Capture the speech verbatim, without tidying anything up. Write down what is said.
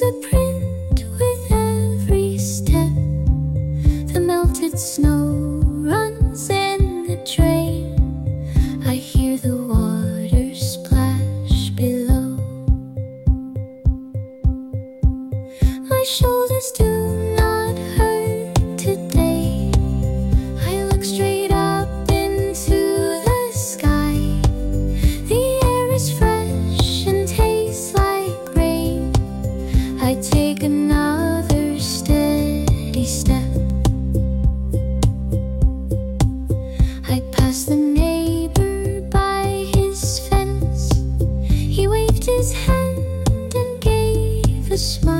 a print with every step. The melted snow runs in the drain. I hear the water splash below. My shoulders do not hurt today. I look straight up into the sky. The air is fresh and tastes like rain. I take another steady step. I pass the neighbor by his fence. He waved his hand and gave a smile.